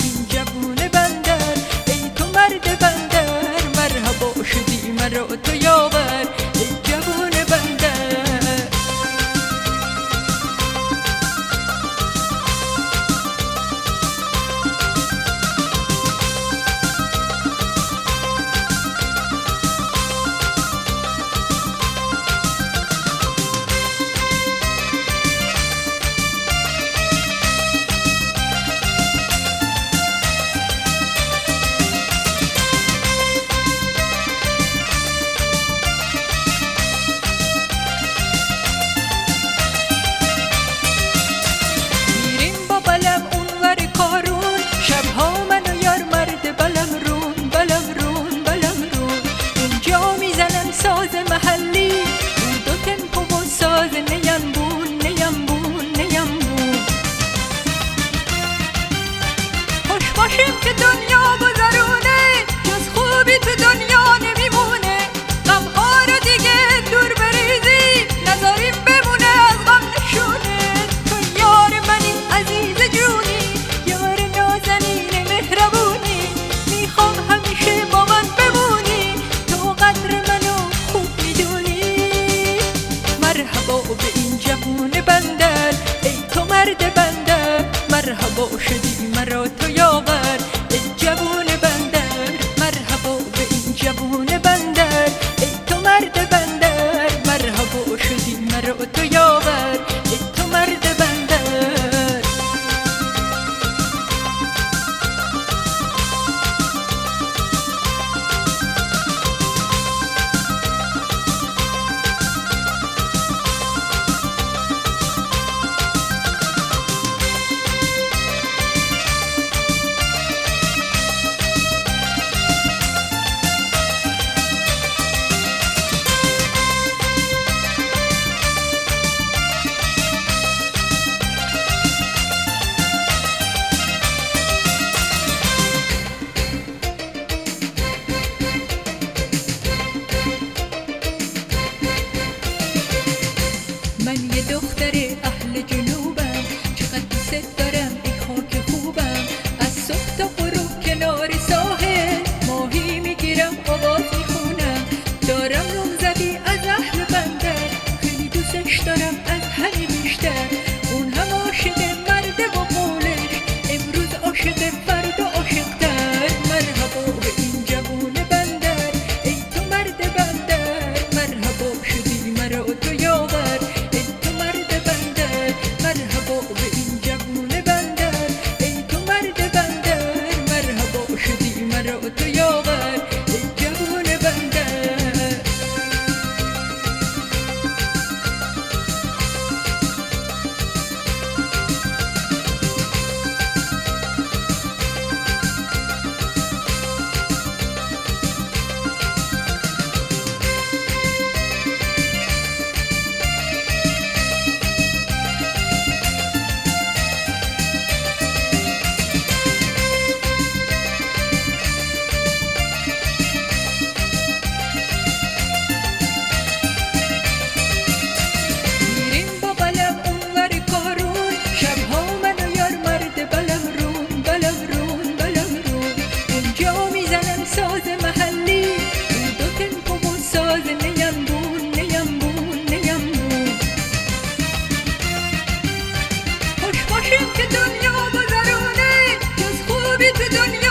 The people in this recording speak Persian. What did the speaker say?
این جوون بندر، ای تو مرد بندر، مرحبا شدی مرا تو یاور، ای جوون بندر. ساز محلی بود و تنپو و ساز نیمبون نیمبون نیمبون. خوش باشیم که دنیا گذرونه، جز خوبی تو دنیا نمیمونه. غمها رو دیگه دور بریزی، نذاریم بمونه از غم نشونه. تو یار منی عزیز جونی، یار نازنین مهربونی، میخوام همیشه با من بمونی، تو قدر منو مرحبا به این جوون بندر، ای تو مرد بندر، مرحبا شدی مرا تو یاور، ای جوون بندر. مرحبا به این جوون بندر، ای تو مرد بندر، مرحبا شدی مرا تو یاور، ای تو مرد بندر. من یه دختر اهل جنوبم، چقدر دوست دارم ای خاک خوبم. از صبح تا غروب کنار ساحل ماهی میگیرم آواز میخونم. دارم نامزدی از اهل بندر، خیلی دوستش دارم از همه بیشتر. اون هم عاشق مرد با قولش، امروز عاشق فردا عاشق‌تر. مرحبا به این جوون بندر، ای تو مرد بندر، مرحبا شدی مرا تو یاور، مرحبا به این جوون بندر، ای تو مرد بندر، مرحبا شدی مرا تو یاور، ای جوون بندر. ساز محلی بود و تنپو و ساز نیمبون نیمبون نیمبون. خوش باشیم که دنیا گذرونه، جز خوبی تو دنیا